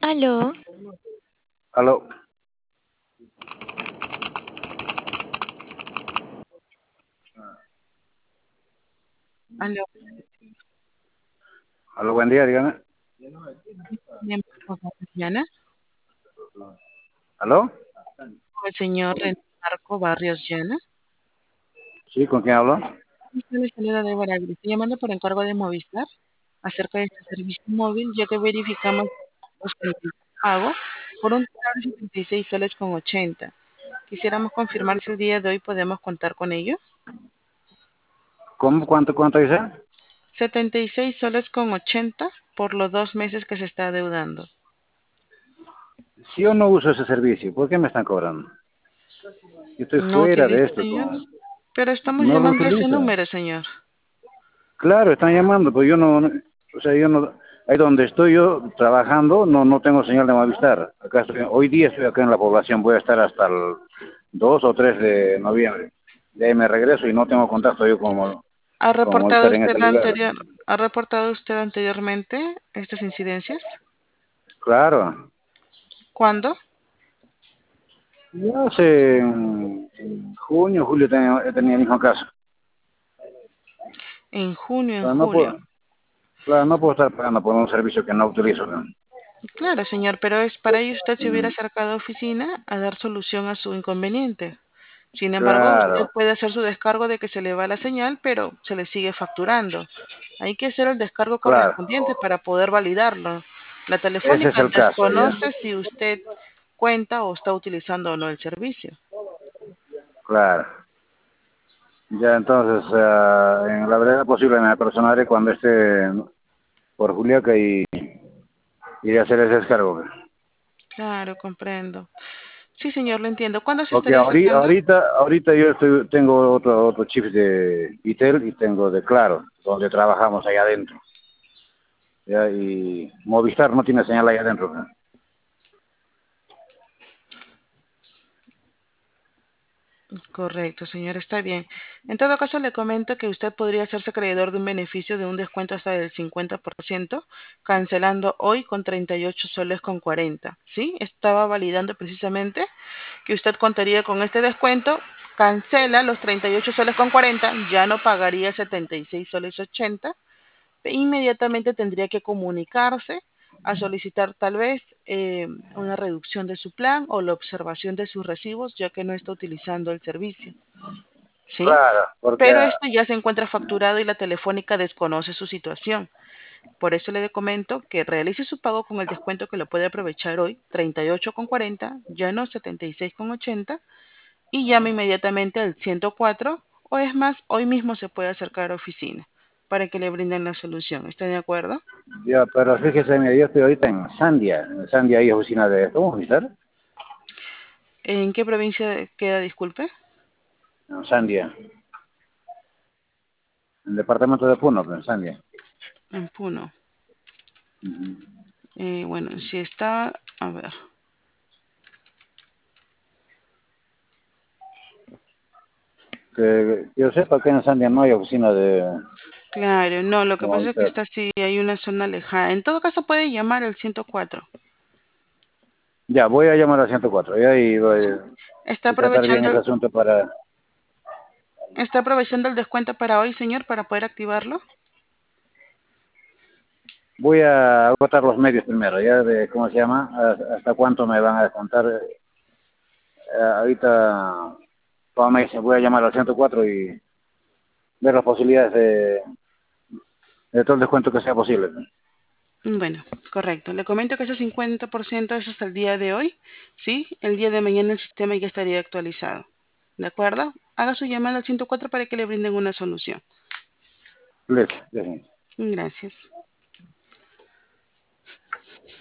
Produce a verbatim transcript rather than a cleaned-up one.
Aló, Aló, Aló, aló, buen día, dígame. bien, por favor, Diana. ¿Aló? Con el señor René Marco Barrios Llana. Sí, ¿con quién hablo? Esta es la salida de Baragri. Estoy llamando por encargo de Movistar acerca de este servicio móvil, ya que verificamos los servicios de pago por un total de setenta y seis soles con ochenta. Quisiéramos confirmar si el día de hoy podemos contar con ello. ¿Cómo? ¿Cuánto, cuánto dice? setenta y seis soles con ochenta por los dos meses que se está adeudando. Si yo no uso ese servicio, ¿por qué me están cobrando? Yo estoy ¿No fuera de utiliza, esto, señor? como Pero estamos no lo llamando a ese utilizo. número, señor. Claro, están llamando, pero yo no, no- o sea, yo no, ahí donde estoy yo trabajando, no, no tengo señal de Movistar. Acá estoy, hoy día estoy acá en la población, voy a estar hasta el dos o tres de noviembre. De ahí me regreso y no tengo contacto yo con, ¿Ha con reportado Movistar en usted ese lugar. anterior, ha reportado usted anteriormente estas incidencias? Claro, ¿Cuándo? yo hace en, en junio, julio tenía, tenía el mismo caso. En junio, en Claro, no julio. puedo, claro, no puedo estar pagando por un servicio que no utilizo, ¿no? Claro, señor, pero es para ello usted se hubiera Mm, acercado a oficina a dar solución a su inconveniente. Sin embargo, usted claro, puede hacer su descargo de que se le va la señal, pero se le sigue facturando. Hay que hacer el descargo claro. correspondiente para poder validarlo. La Ese es telefónica el caso, ya. desconoce si usted cuenta o está utilizando o no el servicio. Claro. Ya entonces, ah, en la brevedad posible me apersonaré cuando esté por Juliaca y iré a hacer ese descargo. Claro, comprendo. Sí, señor, lo entiendo. ¿Cuándo se Porque estaría ahori- acercando? ahorita, ahorita yo estoy, tengo otro, otro chip de Itel y tengo de Claro, donde trabajamos allá adentro. Ya, y Movistar no tiene señal allá adentro, ¿no? Correcto, señor, está bien. En todo caso, le comento que usted podría hacerse acreedor de un beneficio de un descuento hasta del cincuenta por ciento, cancelando hoy con treinta y ocho soles con cuarenta. ¿Sí? Estaba validando precisamente que usted contaría con este descuento, cancela los treinta y ocho soles con cuarenta, ya no pagaría setenta y seis soles ochenta, e inmediatamente tendría que comunicarse a solicitar tal vez eh, una reducción de su plan o la observación de sus recibos, ya que no está utilizando el servicio, ¿sí? Claro, porque, Pero esto ya se encuentra facturado y la telefónica desconoce su situación. Por eso le comento que realice su pago con el descuento que lo puede aprovechar hoy, treinta y ocho con cuarenta, ya no setenta y seis con ochenta, y llame inmediatamente al ciento cuatro, o es más, hoy mismo se puede acercar a oficina para que le brinden la solución. ¿Está de acuerdo? ya, pero fíjese, mira, yo estoy ahorita en Sandia. En Sandia hay oficina de, ¿cómo Movistar? ¿En qué provincia queda, disculpe? En Sandia. En el departamento de Puno, pero en Sandia. En Puno. Ujú. Eh, bueno, si está, a ver. Que yo sepa que en Sandia no hay oficina de, Claro, no, lo de que pasa es que Movistar. está sí, hay una zona alejada. En todo caso puede llamar al ciento cuatro. Ya, voy a llamar al ciento cuatro, ya, y, ¿Sí? voy- Está y tratar bien aprovechando, ese asunto para... está aprovechando el descuento para hoy, señor, para poder activarlo. Voy a agotar los medios primero, ya, de, ¿cómo se llama? Hasta hasta cuánto me van a descontar. Eh, ahorita, como me dice, voy a llamar al ciento cuatro y ver las posibilidades de, de todo el descuento que sea posible. Bueno, correcto. Le comento que ese cincuenta por ciento es hasta el día de hoy. Sí, el día de mañana el sistema ya estaría actualizado. ¿De acuerdo? Haga su llamada al ciento cuatro para que le brinden una solución. Listo, ya, sí. Gracias.